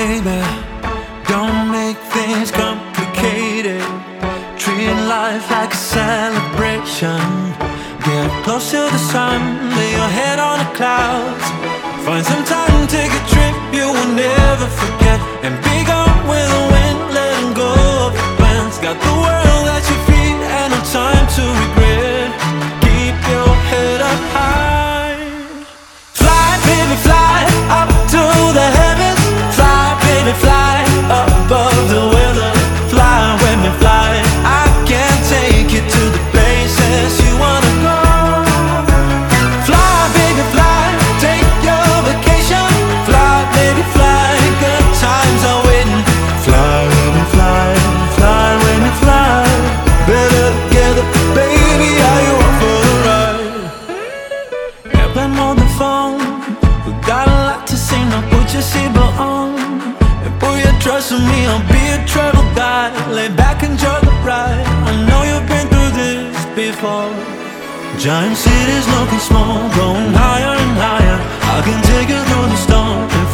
baby, don't make things complicated. Treat life like a celebration. Get close to the sun, lay your head on the clouds. Find some time, take a trip you will never forget. And be gone with the wind, letting go of your plans. Got the world at your feet and no time to regret. Keep your head up high. Fly, baby, fly up to the heavens. Fly, baby, fly above the weather. Fly with me, fly. I can take you to the places you wanna go. Fly, baby, fly. Take your vacation. Fly, baby, fly. Good times are waiting. Fly with me, fly. Fly with me, fly. Better together, baby. Are you up for the ride? Airplane on the phone. We got a lot to say. Now put your seatbelt on. Put your trust in me, I'll be a travel guide. Lay back, enjoy the ride. I know you've been through this before. Giant cities looking small, going higher and higher. I can take you through the storm.